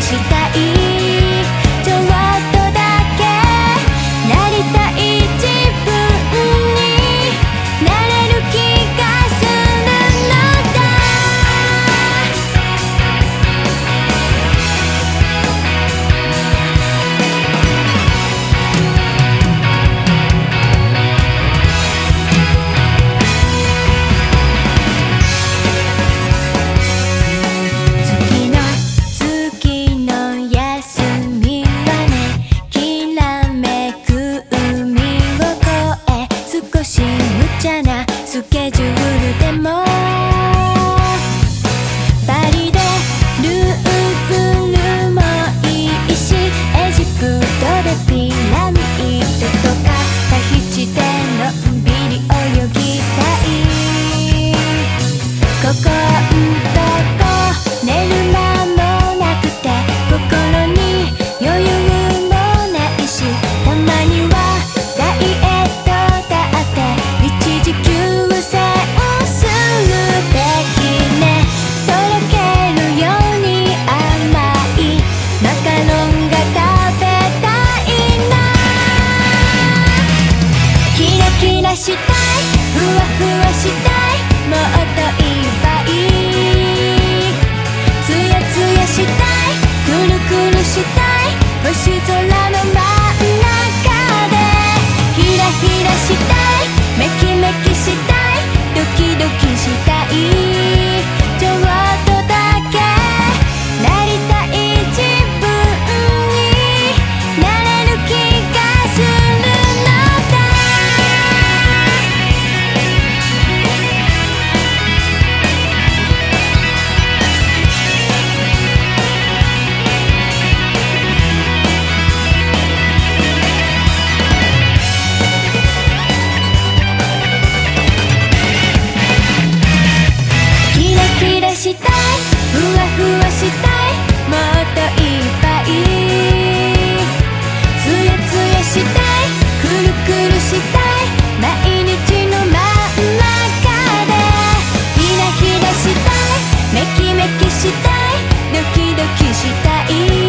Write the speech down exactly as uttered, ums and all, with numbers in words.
したい。ちょっとだけなりたい自分になれる気がするのだ。スケジュールでもパリでルーブルもいいし、エジプトでピラミッドとかタヒチでのんびり泳ぎたい。ここんとこ寝る間もなくて心に余裕もないし、たまにはダイエットだって一時休したい、ふわふわしたい、もっといっぱいつやつやしたい、くるくるしたい、星空の真ん中でひらひらしたい、めきめきしたい、ドキドキしたい。ちょっとだけなりたい自分になれる気がするのだ。したい、ふわふわしたい、もっといっぱいつやつやしたい、くるくるしたい、毎日の真ん中でひらひらしたい、めきめきしたい、ドキドキしたい。